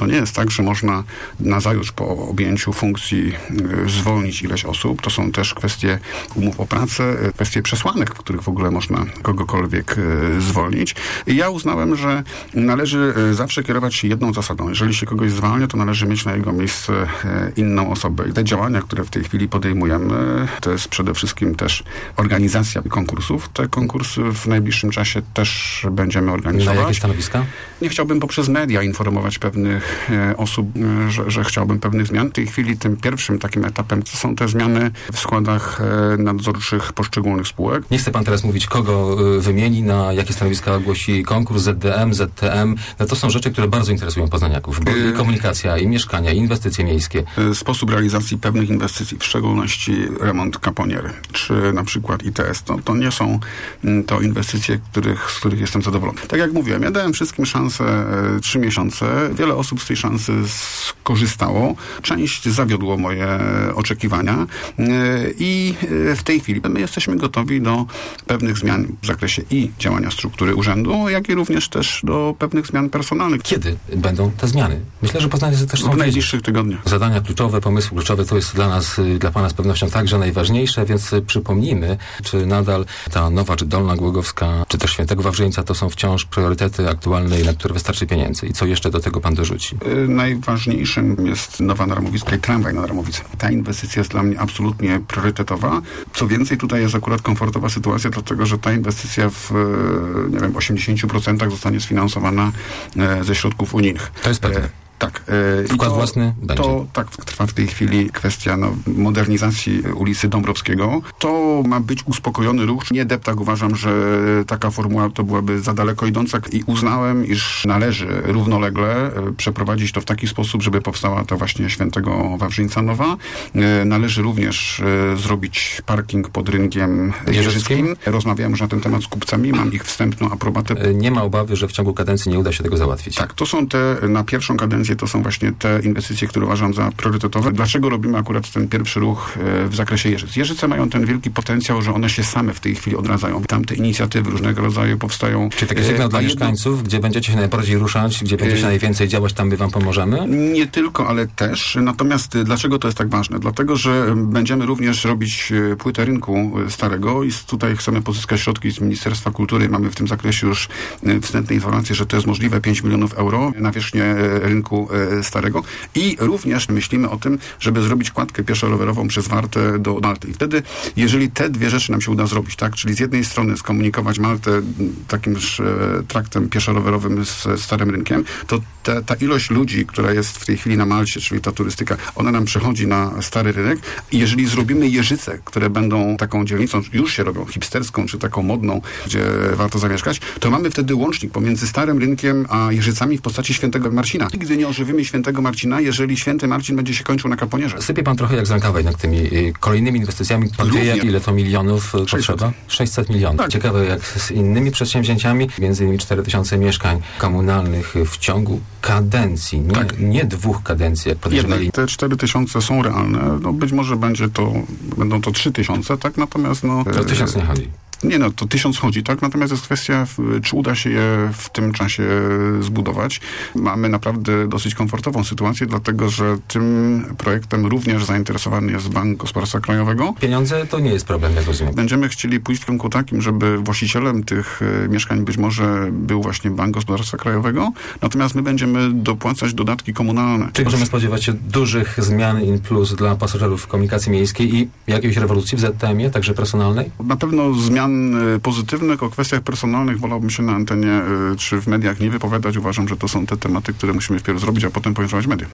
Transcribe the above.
To nie jest tak, że można nazajutrz po objęciu funkcji zwolnić ileś osób. To są też kwestie umów o pracę, kwestie przesłanek, w których w ogóle można kogokolwiek zwolnić. I ja uznałem, że należy zawsze kierować się jedną zasadą. Jeżeli się kogoś zwalnia, to należy mieć na jego miejsce inną osobę. I te działania, które w tej chwili podejmujemy, to jest przede wszystkim też organizacja konkursów. Te konkursy w najbliższym czasie też będziemy organizować. Na jakie stanowiska? Nie chciałbym poprzez media informować pewnych osób, że chciałbym pewnych zmian. W tej chwili tym pierwszym takim etapem są te zmiany w składach nadzorczych poszczególnych spółek. Nie chce pan teraz mówić, kogo wymieni, na jakie stanowiska ogłosi konkurs, ZDM, ZTM. No to są rzeczy, które bardzo interesują poznaniaków. Bo i komunikacja, i mieszkania, i inwestycje miejskie. Sposób realizacji pewnych inwestycji, w szczególności remont Caponier, czy na przykład ITS, to nie są to inwestycje, z których jestem zadowolony. Tak jak mówiłem, ja dałem wszystkim szansę 3 miesiące. Wiele osób z tej szansy skorzystało. Część zawiodło moje oczekiwania i w tej chwili my jesteśmy gotowi do pewnych zmian w zakresie i działania struktury urzędu, jak i również też do pewnych zmian personalnych. Kiedy będą te zmiany? Myślę, że poznanie też są w najbliższych tygodniach. Zadania kluczowe, pomysły kluczowe to jest dla pana z pewnością także najważniejsze, więc przypomnijmy, czy nadal ta Nowa, czy Dolna Głogowska, czy też Świętego Wawrzyńca to są wciąż priorytety aktualne i na które wystarczy pieniędzy. I co jeszcze do tego pan dorzuci? Najważniejszym jest nowa Naramowiska i tramwaj na Naramowicy. Ta inwestycja jest dla mnie absolutnie priorytetowa. Co więcej, tutaj jest akurat komfortowa sytuacja, dlatego że ta inwestycja w 80% zostanie sfinansowana ze środków unijnych. To jest pewne. Tak. Wkład własny będzie. Tak, trwa w tej chwili kwestia modernizacji ulicy Dąbrowskiego. To ma być uspokojony ruch. Nie deptak, uważam, że taka formuła to byłaby za daleko idąca i uznałem, iż należy równolegle przeprowadzić to w taki sposób, żeby powstała to właśnie Świętego Wawrzyńca nowa. Należy również zrobić parking pod rynkiem Jeżyckim. Rozmawiałem już na ten temat z kupcami, mam ich wstępną aprobatę. Nie ma obawy, że w ciągu kadencji nie uda się tego załatwić. Tak, to są te na pierwszą kadencję to są właśnie te inwestycje, które uważam za priorytetowe. Dlaczego robimy akurat ten pierwszy ruch w zakresie Jeżyc? Jeżyce mają ten wielki potencjał, że one się same w tej chwili odradzają. Tam te inicjatywy różnego rodzaju powstają. Czyli taki sygnał dla mieszkańców, gdzie będziecie się najbardziej ruszać, gdzie będziecie najwięcej działać, tam my wam pomożemy? Nie tylko, ale też. Natomiast dlaczego to jest tak ważne? Dlatego, że będziemy również robić płytę rynku starego i tutaj chcemy pozyskać środki z Ministerstwa Kultury. Mamy w tym zakresie już wstępne informacje, że to jest możliwe 5 milionów euro na wierzchnię rynku starego i również myślimy o tym, żeby zrobić kładkę pieszo-rowerową przez Wartę do Malty. I wtedy, jeżeli te dwie rzeczy nam się uda zrobić, tak, czyli z jednej strony skomunikować Maltę takim traktem pieszo-rowerowym z starym rynkiem, to ta ilość ludzi, która jest w tej chwili na Malcie, czyli ta turystyka, ona nam przechodzi na stary rynek i jeżeli zrobimy Jeżyce, które będą taką dzielnicą, już się robią hipsterską, czy taką modną, gdzie warto zamieszkać, to mamy wtedy łącznik pomiędzy starym rynkiem a Jeżycami w postaci Świętego Marcina. Nigdy nie ożywimy Świętego Marcina, jeżeli Święty Marcin będzie się kończył na Kaponierze. Sypie pan trochę jak z rękawa jednak tymi kolejnymi inwestycjami. Pan wie, ile to milionów 600. Potrzeba? 600 milionów. Tak. Ciekawe jak z innymi przedsięwzięciami, między innymi 4000 mieszkań komunalnych w ciągu kadencji. Nie 2 kadencji, jak podejrzewali. Te 4000 są realne. Być może będą to 3000, tak? Natomiast To 1000 nie chodzi. Nie, to 1000 chodzi, tak? Natomiast jest kwestia, czy uda się je w tym czasie zbudować. Mamy naprawdę dosyć komfortową sytuację, dlatego, że tym projektem również zainteresowany jest Bank Gospodarstwa Krajowego. Pieniądze to nie jest problem, jak rozumiem. Będziemy chcieli pójść w kierunku takim, żeby właścicielem tych mieszkań być może był właśnie Bank Gospodarstwa Krajowego, natomiast my będziemy dopłacać dodatki komunalne. Czyli możemy spodziewać się dużych zmian in plus dla pasażerów w komunikacji miejskiej i jakiejś rewolucji w ZTM-ie, także personalnej? Na pewno zmian pozytywnych. O kwestiach personalnych wolałbym się na antenie czy w mediach nie wypowiadać. Uważam, że to są te tematy, które musimy wpierw zrobić, a potem poinformować media.